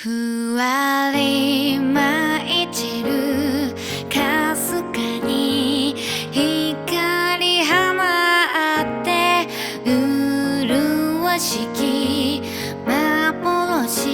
ふわり舞い散るかすかに光放って麗しき幻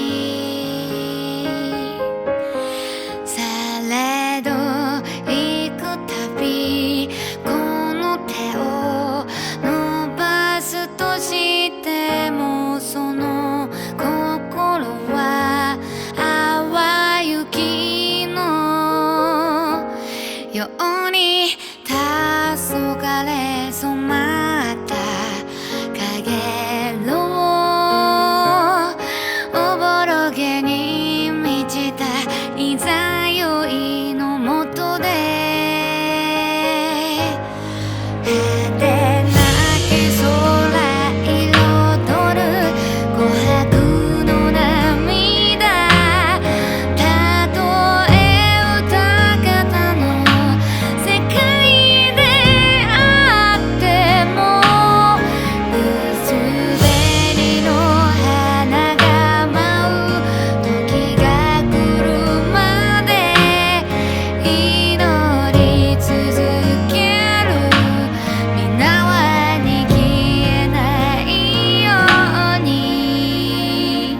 されど行くたびこの手を伸ばすとしてもその心は淡雪のように黄昏染まったかげろうおぼろげに満ちたいざよいのもとで果てなき空彩る琥珀の涙たとえ歌方の世界であっても薄紅の花が舞う時が来るまで祈り続ける皆はに消えないように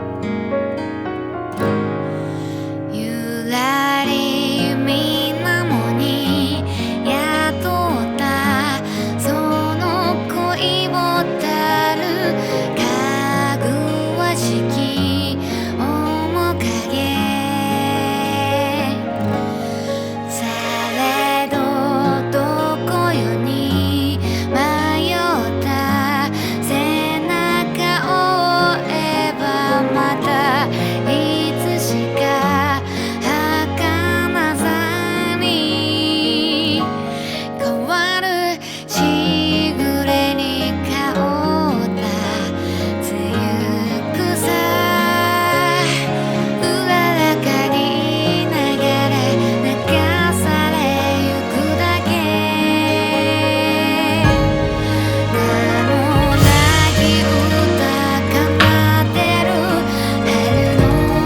ゆらり水面に宿ったその恋をたるかぐわしき面影されどどこよに迷った背中を追えばまたいつしか儚さに変わるしぐれに香った梅雨草うららかに流れ流されゆくだけ名もなき歌奏でる春の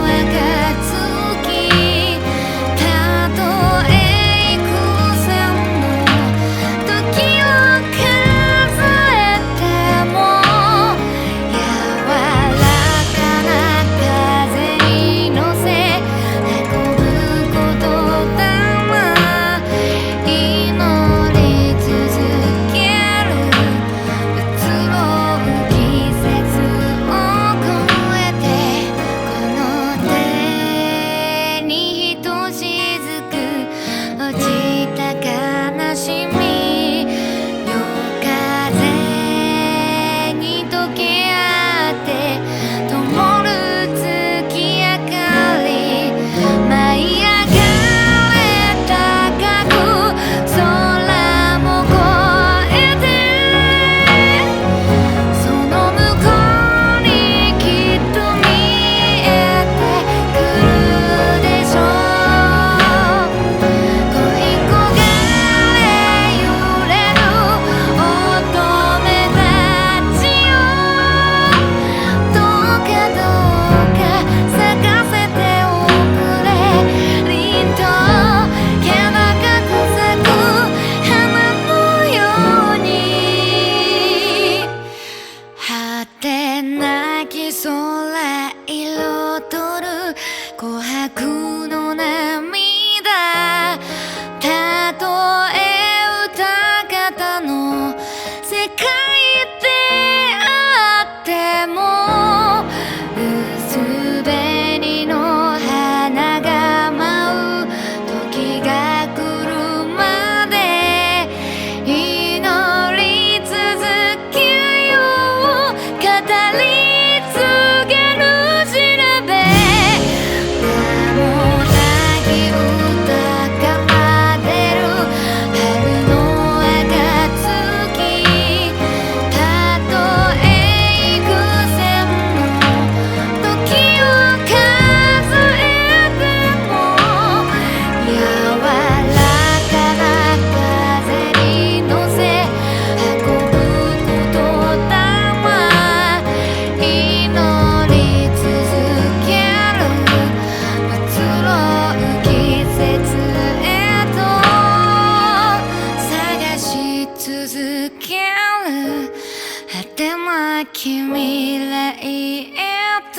暁たとえ幾千の時を数えても柔らかな風に乗せ運ぶことだわ祈り続ける移ろう季節を越えてこの手にひとしずく落ちた悲しみ夜風に溶け合って灯る月明かり舞い上がれ高く空も越えてその向こうにきっと見えてくるでしょう恋焦がれ揺れる乙女たちよどうかどうか咲かせておくれ凛と気高く咲く花のように果てなき空彩る琥珀の涙たとえ歌方の世界であっても薄紅の花が舞う時が来るまで祈り続けよう語り継げる調べ名も未来へと